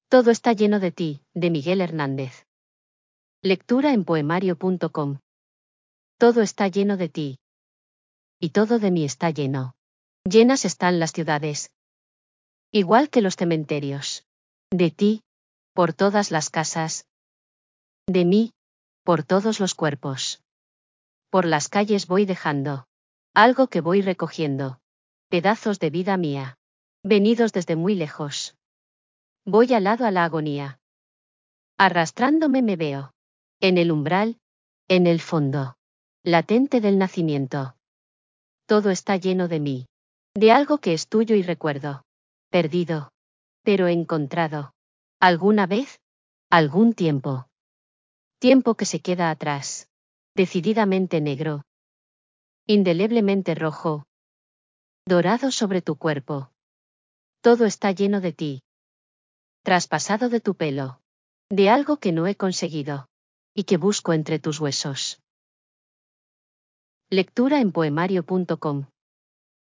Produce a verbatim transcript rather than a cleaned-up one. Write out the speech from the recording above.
Todo está lleno de ti, de Miguel Hernández. Lectura en poemario punto com. Todo está lleno de ti. Y todo de mí está lleno. Llenas están las ciudades. Igual que los cementerios. De ti, por todas las casas. De mí, por todos los cuerpos. Por las calles voy dejando. Algo que voy recogiendo. Pedazos de vida mía. Venidos desde muy lejos. Voy al lado a la agonía. Arrastrándome me veo. En el umbral, en el fondo. Latente del nacimiento. Todo está lleno de mí. De algo que es tuyo y recuerdo. Perdido. Pero encontrado. ¿Alguna vez? Algún tiempo. Tiempo que se queda atrás. Decididamente negro. Indeleblemente rojo. Dorado sobre tu cuerpo. Todo está lleno de ti. Traspasado de tu pelo. De algo que no he conseguido. Y que busco entre tus huesos. Lectura en poemario punto com.